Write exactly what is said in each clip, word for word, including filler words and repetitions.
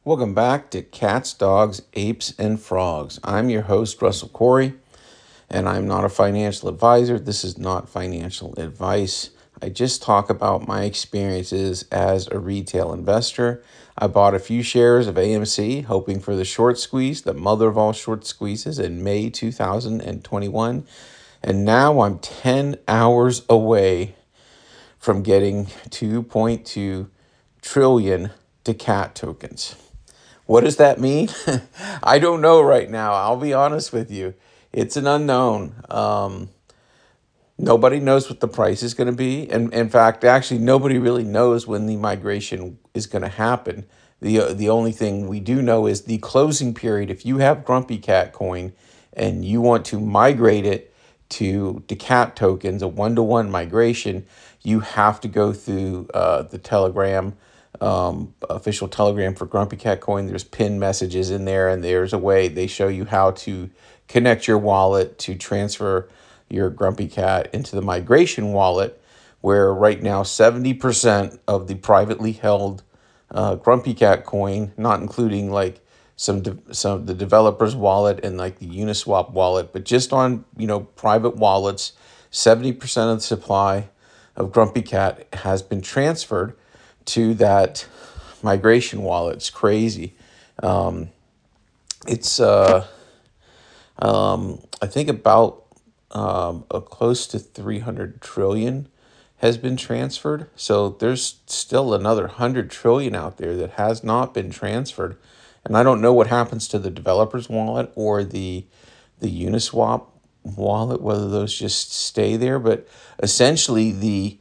Welcome back to Cats, Dogs, Apes, and Frogs. I'm your host, Russell Corey, and I'm not a financial advisor. This is not financial advice. I just talk about my experiences as a retail investor. I bought a few shares of A M C, hoping for the short squeeze, the mother of all short squeezes, in May two thousand twenty-one. And now I'm ten hours away from getting two point two trillion to cat tokens. What does that mean? I don't know right now. I'll be honest with you. It's an unknown. Um, nobody knows what the price is going to be. And in fact, actually, nobody really knows when the migration is going to happen. The, uh, the only thing we do know is the closing period. If you have Grumpy Cat coin and you want to migrate it to, to cat tokens, a one-to-one migration, you have to go through uh, the Telegram Um, official Telegram for Grumpy Cat Coin. There's pinned messages in there, and there's a way they show you how to connect your wallet to transfer your Grumpy Cat into the migration wallet, where right now seventy percent of the privately held uh, Grumpy Cat coin, not including like some de- some of the developer's wallet and like the Uniswap wallet, but just on, you know, private wallets, seventy percent of the supply of Grumpy Cat has been transferred to that migration wallet. It's crazy. Um, it's, uh, um, I think about um, a close to three hundred trillion has been transferred. So there's still another one hundred trillion out there that has not been transferred. And I don't know what happens to the developer's wallet or the the Uniswap wallet, whether those just stay there. But essentially, the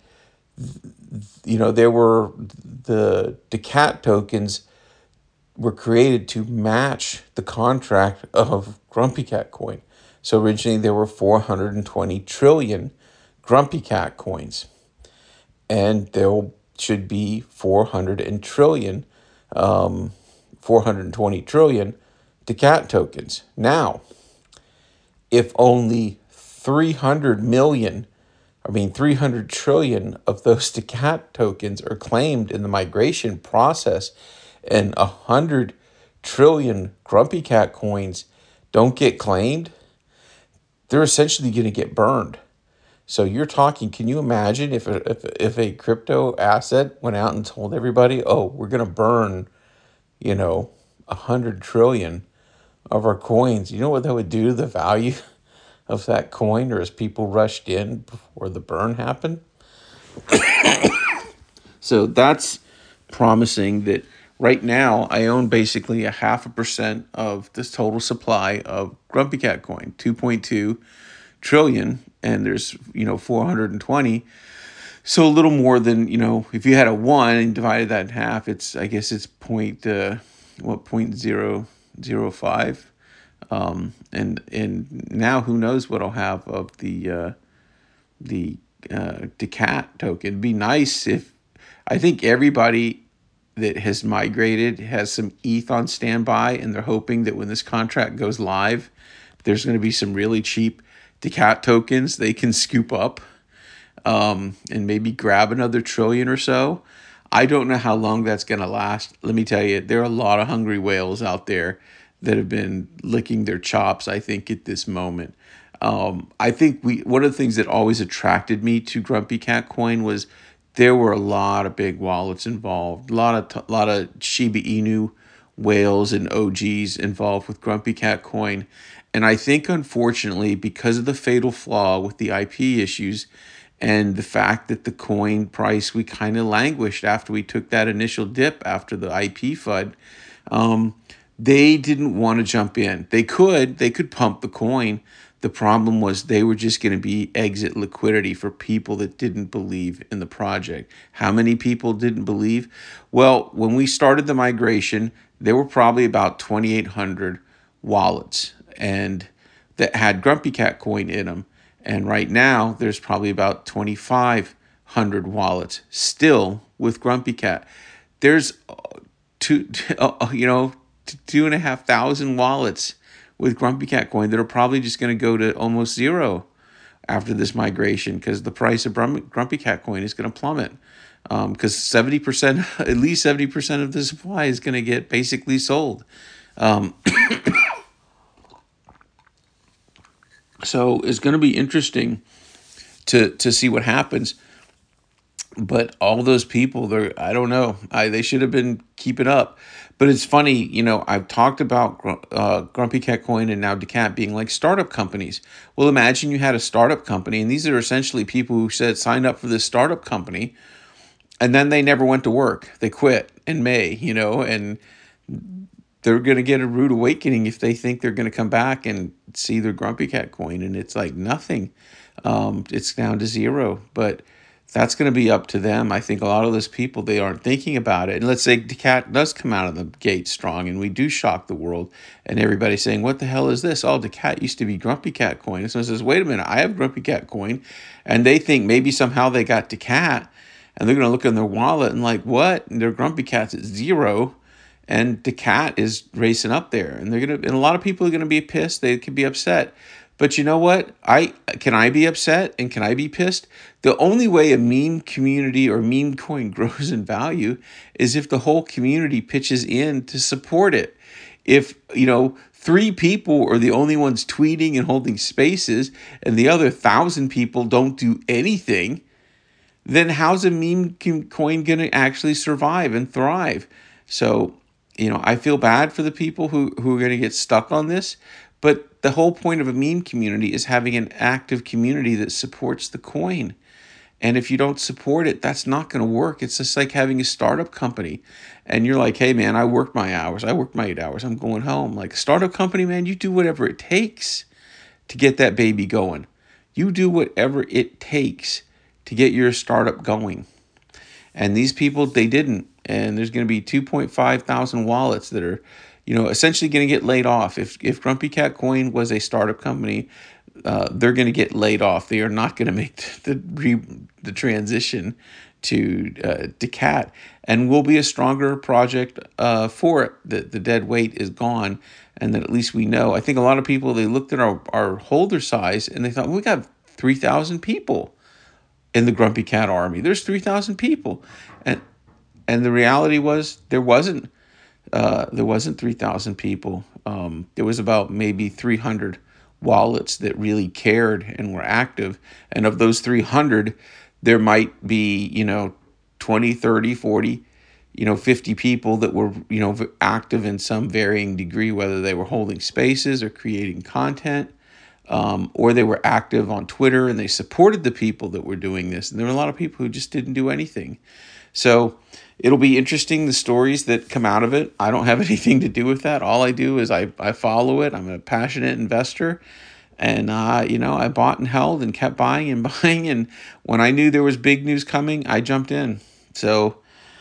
you know, there were the the cat tokens were created to match the contract of Grumpy Cat coin. So originally there were four hundred twenty trillion Grumpy Cat coins, and there should be four hundred trillion, um, four hundred twenty trillion to cat tokens. Now, if only three hundred million I mean, three hundred trillion of those to cat tokens are claimed in the migration process, and one hundred trillion Grumpy Cat coins don't get claimed, they're essentially going to get burned. So you're talking, can you imagine if a, if, if a crypto asset went out and told everybody, oh, we're going to burn, you know, one hundred trillion of our coins? You know what that would do to the value of that coin, or as people rushed in before the burn happened? So that's promising that right now I own basically a half a percent of this total supply of Grumpy Cat coin, two point two trillion, and there's, you know, four hundred twenty. So a little more than, you know, if you had a one and divided that in half, it's, I guess it's point, uh, what, point zero zero five. Um, and and now who knows what I'll have of the uh, the uh, Decat token. It'd be nice if, I think everybody that has migrated has some E T H on standby, and they're hoping that when this contract goes live, there's going to be some really cheap Decat tokens they can scoop up, um, and maybe grab another trillion or so. I don't know how long that's going to last. Let me tell you, there are a lot of hungry whales out there that have been licking their chops, I think, at this moment. Um, I think we one of the things that always attracted me to Grumpy Cat Coin was there were a lot of big wallets involved, a lot of t- lot of Shiba Inu whales and O Gs involved with Grumpy Cat Coin. And I think, unfortunately, because of the fatal flaw with the I P issues and the fact that the coin price, we kind of languished after we took that initial dip after the I P F U D, um, they didn't want to jump in. They could, they could pump the coin. The problem was they were just going to be exit liquidity for people that didn't believe in the project. How many people didn't believe? Well, when we started the migration, there were probably about twenty-eight hundred wallets and that had Grumpy Cat coin in them. And right now, there's probably about twenty-five hundred wallets still with Grumpy Cat. There's two, you know, two and a half thousand wallets with Grumpy Cat coin that are probably just going to go to almost zero after this migration because the price of Grumpy Cat coin is going to plummet. because seventy percent, at least seventy percent of the supply is going to get basically sold. Um, so it's going to be interesting to to see what happens. But all those people, they're, I don't know, I, they should have been keeping up. But it's funny, you know, I've talked about uh, Grumpy Cat Coin and now Decat being like startup companies. Well, imagine you had a startup company, and these are essentially people who said signed up for this startup company, and then they never went to work. They quit in May, you know, and they're going to get a rude awakening if they think they're going to come back and see their Grumpy Cat Coin, and it's like nothing. Um, it's down to zero. But that's going to be up to them. I think a lot of those people, they aren't thinking about it. And let's say Decat does come out of the gate strong and we do shock the world, and everybody's saying, what the hell is this? Oh, Decat used to be Grumpy Cat Coin. And someone says, wait a minute, I have Grumpy Cat Coin. And they think maybe somehow they got Decat, and they're going to look in their wallet and like, what? And their Grumpy Cat's at zero, and Decat is racing up there. And they're going to, and a lot of people are going to be pissed. They could be upset. But you know what? I can I be upset and can I be pissed? The only way a meme community or meme coin grows in value is if the whole community pitches in to support it. If, you know, three people are the only ones tweeting and holding spaces, and the other thousand people don't do anything, then how's a meme coin going to actually survive and thrive? So, you know, I feel bad for the people who, who are going to get stuck on this. But the whole point of a meme community is having an active community that supports the coin. And if you don't support it, that's not going to work. It's just like having a startup company. And you're like, hey, man, I worked my hours. I worked my eight hours. I'm going home. Like a startup company, man, you do whatever it takes to get that baby going. You do whatever it takes to get your startup going. And these people, they didn't. And there's going to be two point five thousand wallets that are, you know, essentially going to get laid off. If if Grumpy Cat Coin was a startup company, uh, they're going to get laid off. They are not going to make the the, the transition to uh, Decat, and will be a stronger project uh, for it. That the dead weight is gone, and that at least we know. I think a lot of people, they looked at our, our holder size and they thought, well, we got three thousand people in the Grumpy Cat army. There's three thousand people, and and the reality was there wasn't. Uh, there wasn't three thousand people. Um, there was about maybe three hundred wallets that really cared and were active. And of those three hundred, there might be, you know, twenty, thirty, forty, you know, fifty people that were, you know, active in some varying degree, whether they were holding spaces or creating content, um, or they were active on Twitter and they supported the people that were doing this. And there were a lot of people who just didn't do anything. So it'll be interesting, the stories that come out of it. I don't have anything to do with that. All I do is I, I follow it. I'm a passionate investor. And, uh, you know, I bought and held and kept buying and buying. And when I knew there was big news coming, I jumped in. So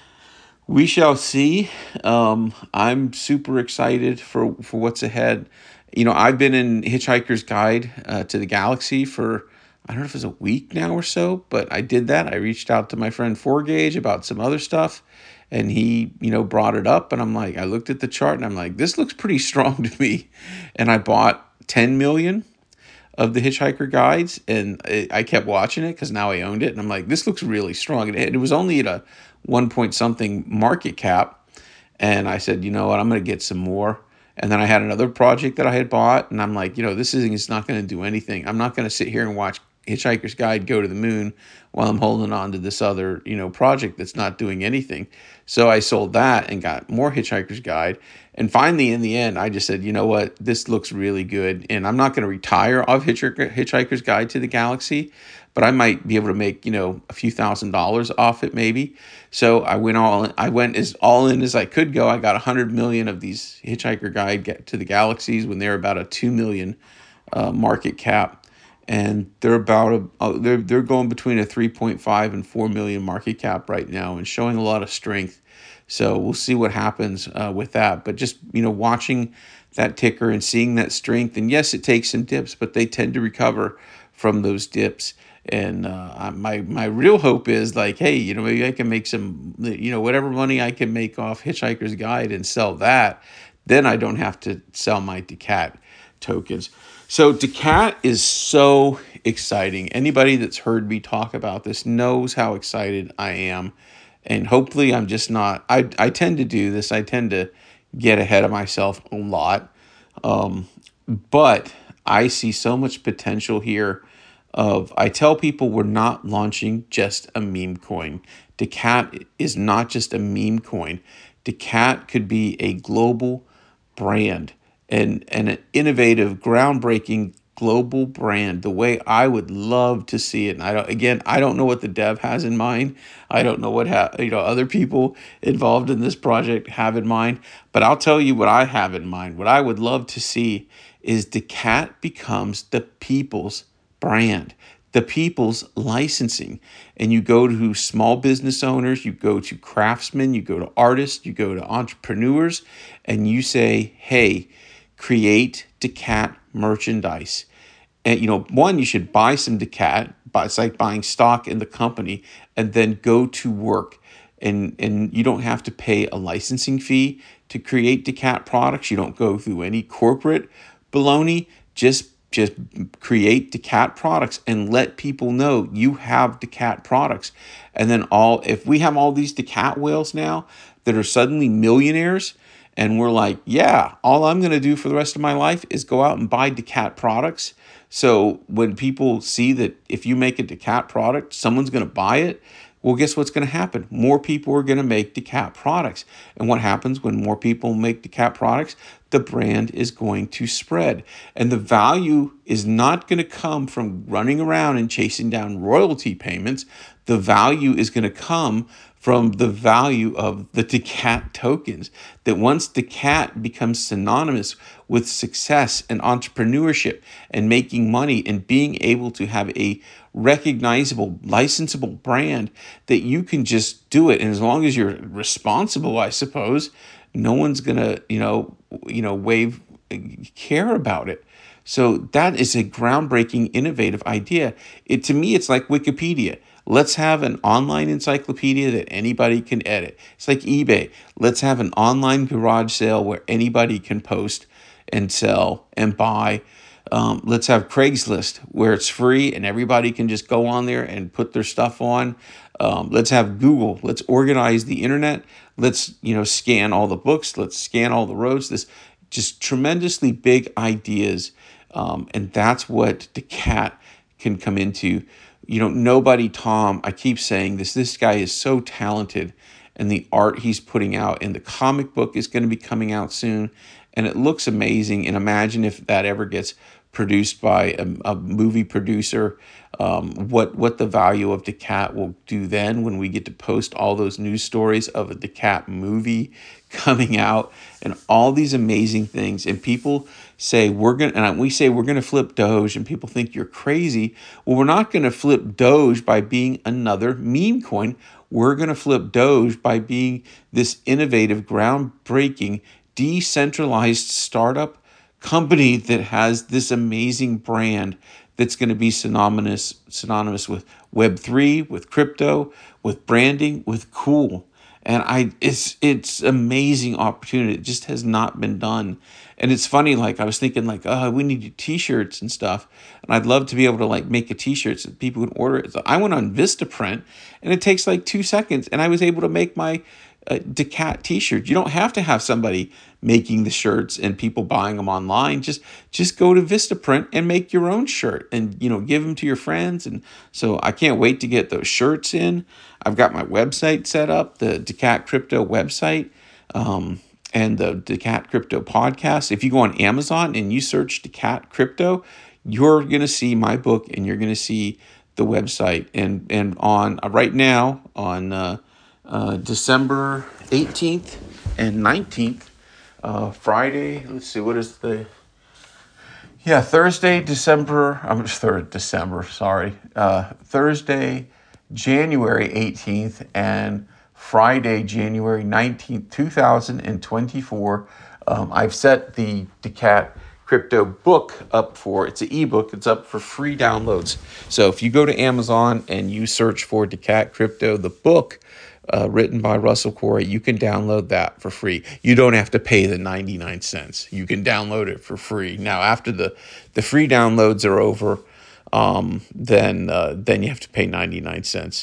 we shall see. Um, I'm super excited for, for what's ahead. You know, I've been in Hitchhiker's Guide uh, to the Galaxy for, I don't know if it's a week now or so, but I did that. I reached out to my friend Forgage about some other stuff, and he, you know, brought it up. And I'm like, I looked at the chart and I'm like, this looks pretty strong to me. And I bought ten million of the Hitchhiker Guides, and I kept watching it because now I owned it. And I'm like, this looks really strong. And it was only at a one point something market cap. And I said, you know what, I'm going to get some more. And then I had another project that I had bought, and I'm like, you know, this isn't, it's not going to do anything. I'm not going to sit here and watch Hitchhiker's Guide go to the moon while I'm holding on to this other, you know, project that's not doing anything. So I sold that and got more Hitchhiker's Guide. And finally, in the end, I just said, you know what, this looks really good. And I'm not going to retire off Hitchhiker's Guide to the Galaxy, but I might be able to make, you know, a few thousand dollars off it maybe. So I went all in, I went as all in as I could go. I got one hundred million of these Hitchhiker Guide to the Galaxies when they're about a two million uh, market cap. And they're about a, they're they're going between a three point five and four million market cap right now, and showing a lot of strength. So we'll see what happens uh, with that. But just, you know, watching that ticker and seeing that strength, and yes, it takes some dips, but they tend to recover from those dips. And uh, my my real hope is like, hey, you know, maybe I can make some, you know, whatever money I can make off Hitchhiker's Guide and sell that. Then I don't have to sell my Decat tokens. So Decat is so exciting. Anybody that's heard me talk about this knows how excited I am. And hopefully I'm just not, I, I tend to do this. I tend to get ahead of myself a lot. Um, but I see so much potential here of, I tell people we're not launching just a meme coin. Decat is not just a meme coin. Decat could be a global brand and, and an innovative, groundbreaking global brand the way I would love to see it. And I don't, again, I don't know what the dev has in mind. I don't know what ha- you know other people involved in this project have in mind, but I'll tell you what I have in mind. What I would love to see is Decat becomes the people's brand, the people's licensing. And you go to small business owners, you go to craftsmen, you go to artists, you go to entrepreneurs, and you say, hey, create Decat merchandise. And, you know, one, you should buy some Decat, but it's like buying stock in the company, and then go to work. And, and you don't have to pay a licensing fee to create Decat products. You don't go through any corporate baloney. Just just create Decat products and let people know you have Decat products. And then all, if we have all these Decat whales now that are suddenly millionaires, and we're like, yeah, all I'm going to do for the rest of my life is go out and buy Decat products. So when people see that if you make a Decat product, someone's going to buy it, well, guess what's going to happen? More people are going to make Decat products. And what happens when more people make Decat products? The brand is going to spread. And the value is not going to come from running around and chasing down royalty payments. The value is going to come from the value of the Decat tokens. That once Decat becomes synonymous with success and entrepreneurship and making money and being able to have a recognizable, licensable brand, that you can just do it. And as long as you're responsible, I suppose, no one's gonna, you know, you know, wave care about it. So that is a groundbreaking, innovative idea. It, to me, it's like Wikipedia. Let's have an online encyclopedia that anybody can edit. It's like eBay. Let's have an online garage sale where anybody can post and sell and buy. Um, let's have Craigslist where it's free and everybody can just go on there and put their stuff on. Um, let's have Google. Let's organize the internet. Let's, you know, scan all the books. Let's scan all the roads. This just tremendously big ideas. Um, and that's what Decat can come into. You know, nobody, Tom, I keep saying this, this guy is so talented, and the art he's putting out, and the comic book is going to be coming out soon, and it looks amazing. And imagine if that ever gets produced by a, a movie producer, um, what what the value of Decat will do then when we get to post all those news stories of a Decat movie coming out and all these amazing things. And people say we're gonna, and we say we're gonna flip Doge, and people think you're crazy. Well, we're not gonna flip Doge by being another meme coin. We're gonna flip Doge by being this innovative, groundbreaking, decentralized startup company that has this amazing brand that's going to be synonymous synonymous with Web three, with crypto, with branding, with cool. And I it's it's amazing opportunity. It just has not been done. And it's funny, like I was thinking like, oh, we need t-shirts and stuff. And I'd love to be able to like make a t-shirt so people can order it. So I went on Vistaprint, and it takes like two seconds, and I was able to make my uh, Decat t-shirt. You don't have to have somebody making the shirts and people buying them online. Just just go to Vistaprint and make your own shirt, and you know, give them to your friends. And so I can't wait to get those shirts in. I've got my website set up, the Decat Crypto website, um, and the Decat Crypto podcast. If you go on Amazon and you search Decat Crypto, you're gonna see my book, and you're gonna see the website. And and on uh, right now on uh, uh, December eighteenth and nineteenth. Uh, Friday, let's see, what is the, yeah, Thursday, December, I'm just third December, sorry. Uh, Thursday, January eighteenth, and Friday, January nineteenth, two thousand twenty-four. Um, I've set the Decat Crypto book up for, it's an ebook, it's up for free downloads. So if you go to Amazon and you search for Decat Crypto, the book, Uh, written by Russell Corey, you can download that for free. You don't have to pay the ninety-nine cents. You can download it for free. Now, after the, the free downloads are over, um, then uh, then you have to pay ninety-nine cents.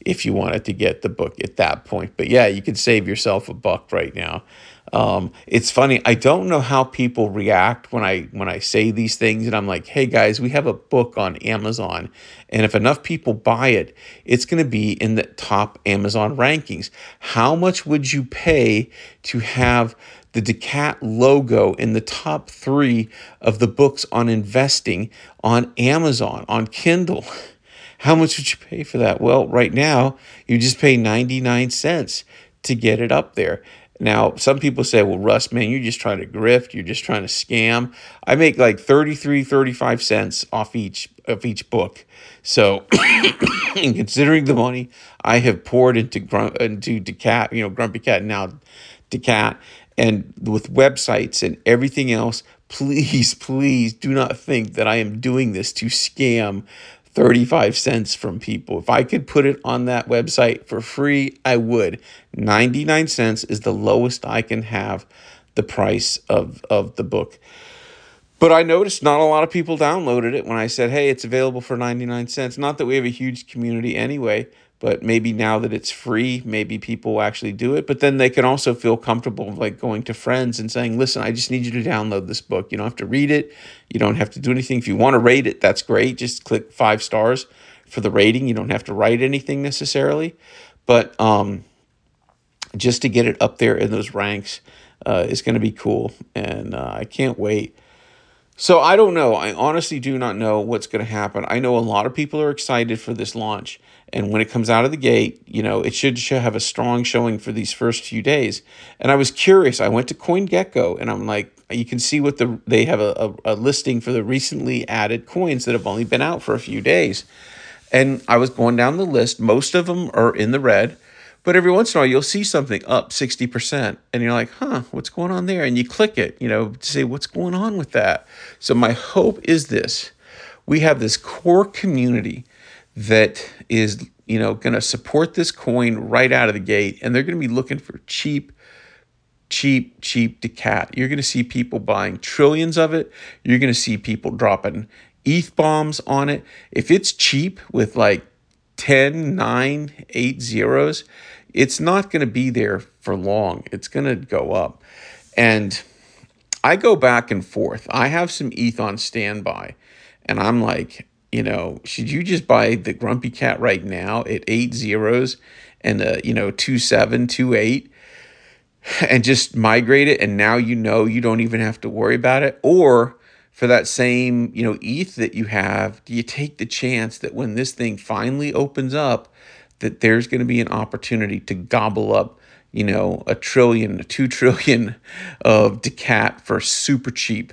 if you wanted to get the book at that point. But yeah, you could save yourself a buck right now. Um, it's funny. I don't know how people react when I when I say these things, and I'm like, "Hey guys, we have a book on Amazon, and if enough people buy it, it's going to be in the top Amazon rankings. How much would you pay to have the Decat logo in the top three of the books on investing on Amazon, on Kindle?" How much would you pay for that? Well, right now, you just pay ninety-nine cents to get it up there. Now, some people say, well, Russ, man, you're just trying to grift. You're just trying to scam. I make like thirty-three, thirty-five cents off each of each book. So, in considering the money I have poured into into Decat, you know, Grumpy Cat, now Decat, and with websites and everything else, please, please do not think that I am doing this to scam thirty-five cents from people. If I could put it on that website for free, I would. ninety-nine cents is the lowest I can have the price of, of the book. But I noticed not a lot of people downloaded it when I said, hey, it's available for ninety-nine cents. Not that we have a huge community anyway, but maybe now that it's free, maybe people will actually do it. But then they can also feel comfortable like going to friends and saying, listen, I just need you to download this book. You don't have to read it. You don't have to do anything. If you want to rate it, that's great. Just click five stars for the rating. You don't have to write anything necessarily. But um, just to get it up there in those ranks uh, is going to be cool. And uh, I can't wait. So I don't know. I honestly do not know what's going to happen. I know a lot of people are excited for this launch. And when it comes out of the gate, you know, it should have a strong showing for these first few days. And I was curious. I went to CoinGecko and I'm like, you can see what the they have a, a, a listing for the recently added coins that have only been out for a few days. And I was going down the list. Most of them are in the red. But every once in a while, you'll see something up sixty percent. And you're like, huh, what's going on there? And you click it, you know, to say, what's going on with that? So my hope is this. We have this core community that is, you know, going to support this coin right out of the gate. And they're going to be looking for cheap, cheap, cheap Decat. You're going to see people buying trillions of it. You're going to see people dropping E T H bombs on it. If it's cheap with like ten, nine, eight zeros, it's not going to be there for long. It's going to go up. And I go back and forth. I have some E T H on standby. And I'm like, you know, should you just buy the Grumpy Cat right now at eight zeros and, uh, you know, two seven, two eight and just migrate it? And now you know you don't even have to worry about it. Or for that same, you know, E T H that you have, do you take the chance that when this thing finally opens up, that there's going to be an opportunity to gobble up, you know, a trillion, two trillion of Decat for super cheap?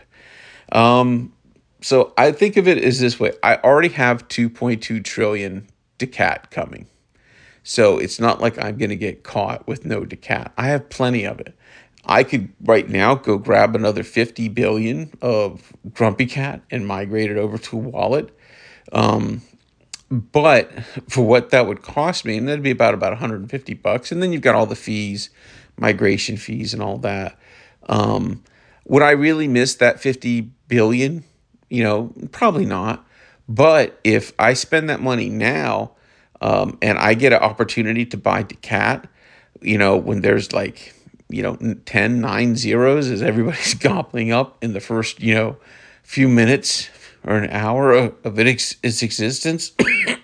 Um, so I think of it as this way. I already have two point two trillion Decat coming. So it's not like I'm going to get caught with no Decat. I have plenty of it. I could right now go grab another fifty billion of Grumpy Cat and migrate it over to a wallet. Um, but for what that would cost me, and that'd be about, about one hundred fifty bucks. And then you've got all the fees, migration fees and all that. Um, would I really miss that fifty billion? You know, probably not. But if I spend that money now um, and I get an opportunity to buy Decat, you know, when there's like, you know, ten, nine zeros as everybody's gobbling up in the first, you know, few minutes or an hour of, of its, its existence,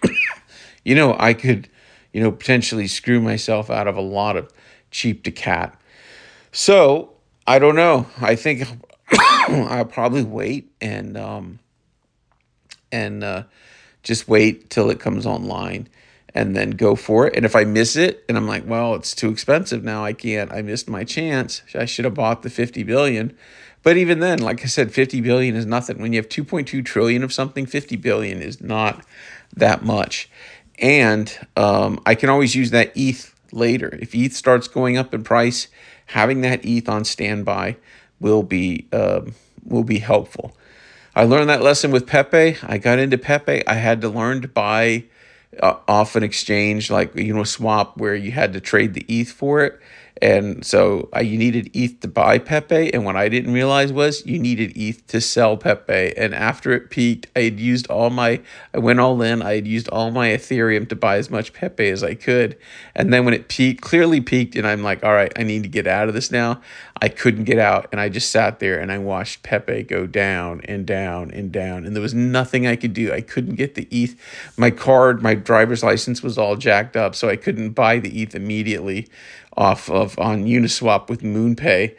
you know, I could, you know, potentially screw myself out of a lot of cheap Decat. So I don't know. I think I'll probably wait and, um, and, uh, just wait till it comes online and then go for it. And if I miss it and I'm like, well, it's too expensive now, I can't, I missed my chance. I should have bought the fifty billion. But even then, like I said, fifty billion is nothing. When you have two point two trillion of something, fifty billion is not that much. And um, I can always use that E T H later. If E T H starts going up in price, having that E T H on standby will be uh, will be helpful. I learned that lesson with Pepe. I got into Pepe. I had to learn to buy uh, off an exchange like, you know, swap where you had to trade the E T H for it. And so uh, you needed E T H to buy Pepe. And what I didn't realize was you needed E T H to sell Pepe. And after it peaked, I had used all my, I went all in. I had used all my Ethereum to buy as much Pepe as I could. And then when it peaked, clearly peaked, and I'm like, all right, I need to get out of this now. I couldn't get out. And I just sat there and I watched Pepe go down and down and down. And there was nothing I could do. I couldn't get the E T H. My card, my driver's license was all jacked up, so I couldn't buy the E T H immediately off of on Uniswap with MoonPay.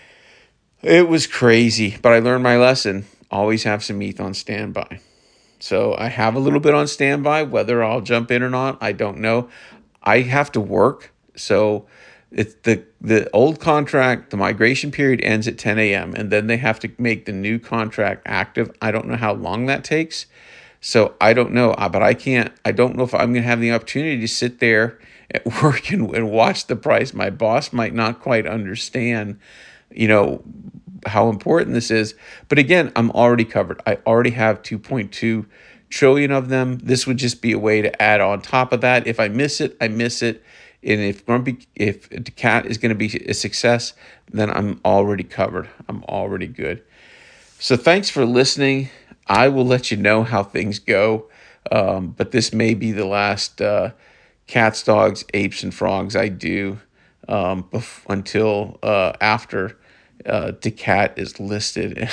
It was crazy, but I learned my lesson. Always have some E T H on standby. So I have a little bit on standby. Whether I'll jump in or not, I don't know. I have to work, so it's the the old contract, the migration period ends at ten a.m. and then they have to make the new contract active. I don't know how long that takes. So I don't know, uh, but I can't, I don't know if I'm going to have the opportunity to sit there at work and, and watch the price. My boss might not quite understand, you know, how important this is. But again, I'm already covered. I already have two point two trillion of them. This would just be a way to add on top of that. If I miss it, I miss it. And if Grumpy, if Cat is going to be a success, then I'm already covered. I'm already good. So thanks for listening. I will let you know how things go, um, but this may be the last uh, cats, dogs, apes, and frogs I do um, bef- until uh, after uh, Decat is listed.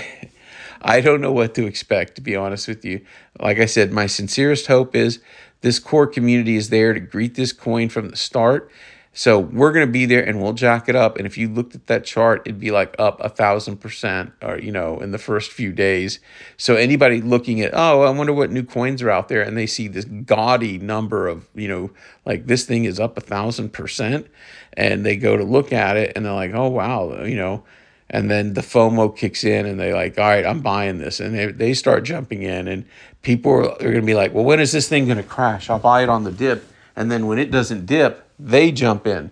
I don't know what to expect, to be honest with you. Like I said, my sincerest hope is this core community is there to greet this coin from the start. So we're going to be there and we'll jack it up. And if you looked at that chart, it'd be like up a thousand percent or, you know, in the first few days. So anybody looking at, oh, I wonder what new coins are out there, and they see this gaudy number of, you know, like this thing is up a thousand percent, and they go to look at it and they're like, oh, wow, you know, and then the FOMO kicks in and they're like, all right, I'm buying this. And they, they start jumping in, and people are, are going to be like, well, when is this thing going to crash? I'll buy it on the dip. And then when it doesn't dip, they jump in,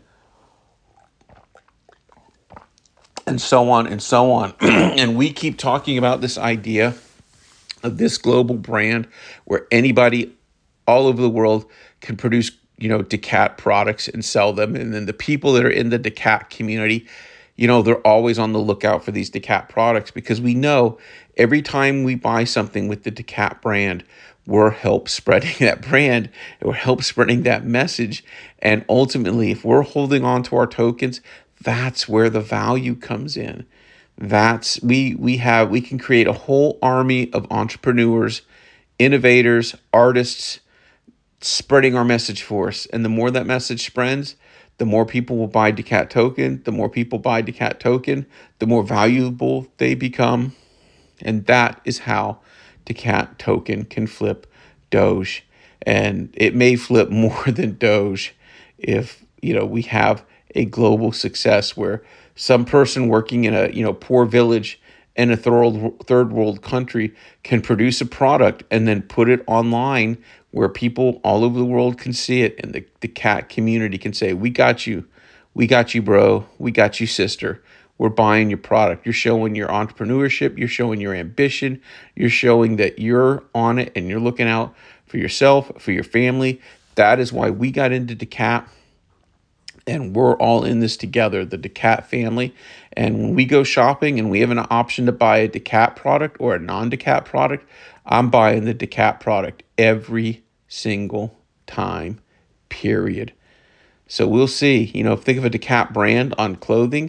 and so on and so on. And we keep talking about this idea of this global brand where anybody all over the world can produce, you know, Decat products and sell them. And then the people that are in the Decat community, you know, they're always on the lookout for these Decat products, because we know every time we buy something with the Decat brand, we're help spreading that brand, we're help spreading that message. And ultimately, if we're holding on to our tokens, that's where the value comes in. That's we we have we can create a whole army of entrepreneurs, innovators, artists spreading our message for us. And the more that message spreads, the more people will buy Decat token. The more people buy Decat token, the more valuable they become. And that is how Decat token can flip Doge. And it may flip more than Doge if, you know, we have a global success where some person working in a, you know, poor village in a third third world country can produce a product and then put it online where people all over the world can see it, and the, the cat community can say, we got you. We got you, bro. We got you, sister. We're buying your product. You're showing your entrepreneurship. You're showing your ambition. You're showing that you're on it and you're looking out for yourself, for your family. That is why we got into Decat, and we're all in this together, the Decat family. And when we go shopping and we have an option to buy a Decat product or a non-Decat product, I'm buying the Decat product every single time, period. So we'll see. You know, think of a Decat brand on clothing.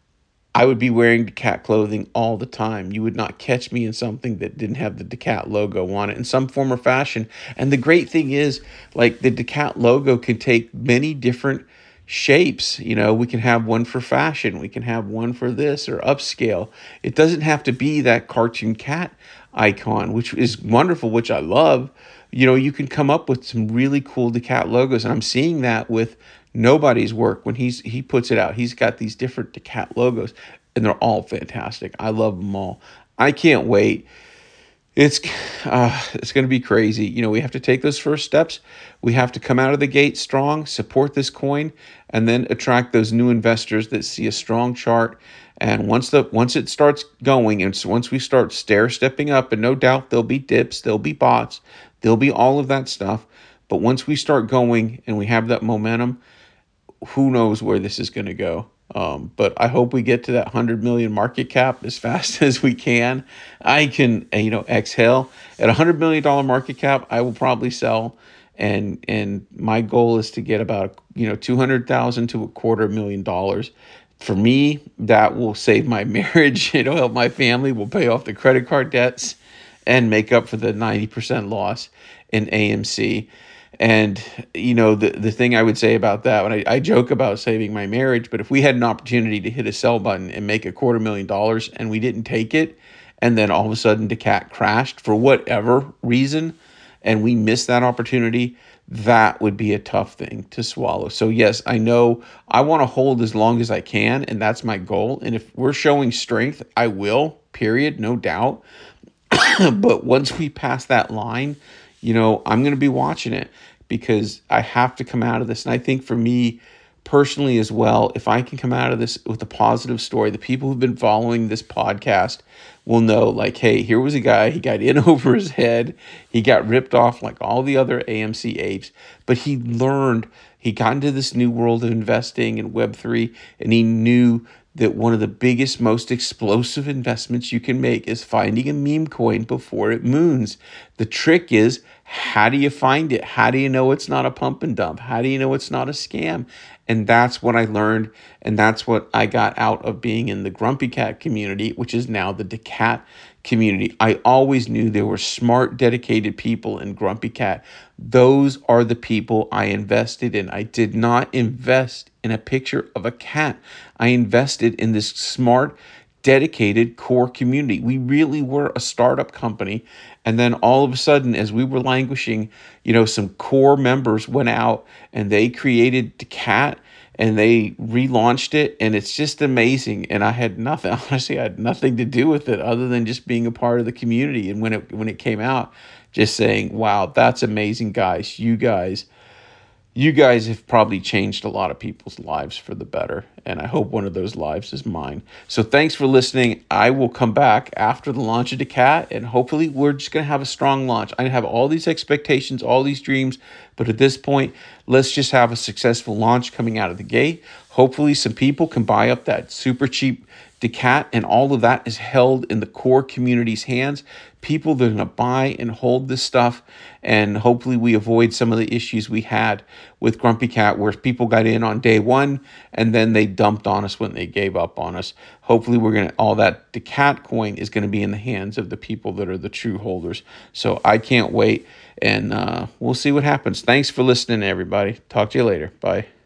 I would be wearing Decat clothing all the time. You would not catch me in something that didn't have the Decat logo on it in some form or fashion. And the great thing is, like, the Decat logo can take many different shapes. You know, we can have one for fashion. We can have one for this or upscale. It doesn't have to be that cartoon cat icon, which is wonderful, which I love. You know, you can come up with some really cool Decat logos. And I'm seeing that with Nobody's work when he's he puts it out. He's got these different Decat logos, and they're all fantastic. I love them all. I can't wait. It's uh, it's going to be crazy. You know, we have to take those first steps. We have to come out of the gate strong, support this coin, and then attract those new investors that see a strong chart. And once the once it starts going, and so once we start stair stepping up, and no doubt there'll be dips, there'll be bots, there'll be all of that stuff. But once we start going and we have that momentum, who knows where this is going to go. Um, but I hope we get to that one hundred million market cap as fast as we can. I can, you know, exhale. At one hundred million dollars market cap, I will probably sell. And and my goal is to get about, you know, two hundred thousand to a quarter million dollars. For me, that will save my marriage. It'll help my family. We'll pay off the credit card debts and make up for the ninety percent loss in A M C. And, you know, the, the thing I would say about that, when I, I joke about saving my marriage, but if we had an opportunity to hit a sell button and make a quarter million dollars and we didn't take it, and then all of a sudden the cat crashed for whatever reason, and we missed that opportunity, that would be a tough thing to swallow. So yes, I know I want to hold as long as I can, and that's my goal. And if we're showing strength, I will, period, no doubt. But once we pass that line, you know, I'm going to be watching it because I have to come out of this. And I think for me personally as well, if I can come out of this with a positive story, the people who've been following this podcast will know, like, hey, here was a guy, he got in over his head. He got ripped off like all the other A M C apes, but he learned, he got into this new world of investing in Web three, and he knew that one of the biggest, most explosive investments you can make is finding a meme coin before it moons. The trick is, how do you find it? How do you know it's not a pump and dump? How do you know it's not a scam? And that's what I learned, and that's what I got out of being in the Grumpy Cat community, which is now the DeCat community. I always knew there were smart, dedicated people in Grumpy Cat. Those are the people I invested in. I did not invest in a picture of a cat. I invested in this smart, dedicated core community. We really were a startup company. And then all of a sudden, as we were languishing, you know, some core members went out and they created DeCat and they relaunched it. And it's just amazing. And I had nothing, honestly, I had nothing to do with it other than just being a part of the community. And when it when it came out, just saying, wow, that's amazing, guys. You guys You guys have probably changed a lot of people's lives for the better, and I hope one of those lives is mine. So thanks for listening. I will come back after the launch of DeCat, and hopefully we're just going to have a strong launch. I have all these expectations, all these dreams, but at this point, let's just have a successful launch coming out of the gate. Hopefully some people can buy up that super cheap DeCat, and all of that is held in the core community's hands. People that are going to buy and hold this stuff, and hopefully we avoid some of the issues we had with Grumpy Cat, where people got in on day one and then they dumped on us when they gave up on us. Hopefully we're going to, all that DeCat coin is going to be in the hands of the people that are the true holders. So I can't wait, and uh, we'll see what happens. Thanks for listening, everybody. Talk to you later. Bye.